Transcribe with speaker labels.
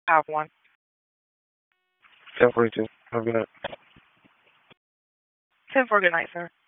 Speaker 1: I have one.
Speaker 2: 10:42. Have a good night.
Speaker 1: 10 for good night, sir.